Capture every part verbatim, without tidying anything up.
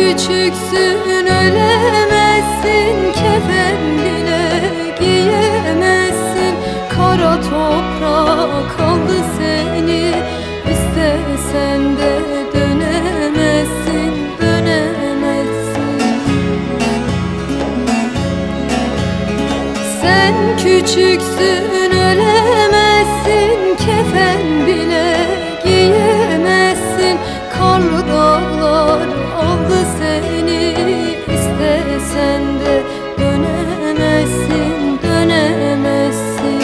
küçüksün, ölemezsin, kefen bile giyemezsin. Kara toprak aldı seni, istesen de dönemezsin, dönemezsin. Sen küçüksün, ölemezsin, kefen bile giyemezsin. Karlı dağlar aldı seni, istesen de dönemezsin, dönemezsin.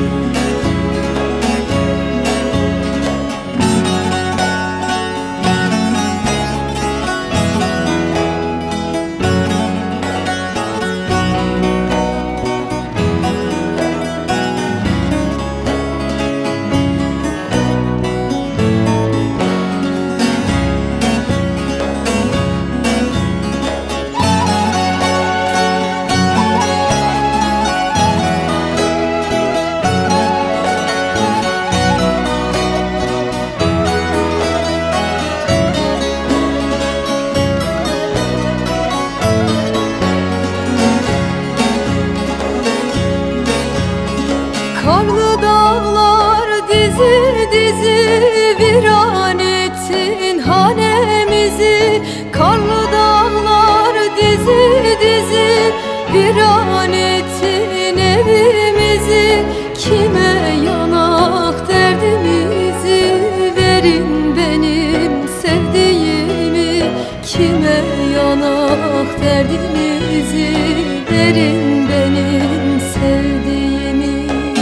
Karlı dağlar dizi dizi viran ettin hanemizi. Karlı dağlar dizi dizi viran ettin evimizi. Kime yanak derdimizi, verin benim sevdiğimi. Kime yanak derdimizi, verin benim sevdiğimi.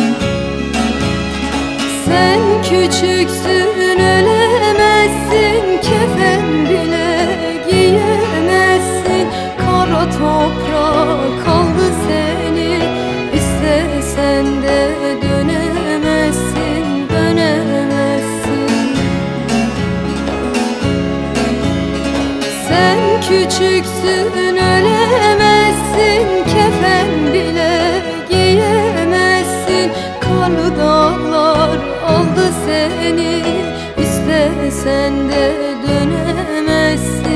Sen küçüksün, ölemezsin, kefen bile giyemezsin. Kara toprak aldı seni, istesen de dönemezsin, dönemezsin. Sen küçüksün, ölemezsin, kefen bile giyemezsin. Karlı dağlar aldı seni, istesen de dönemezsin.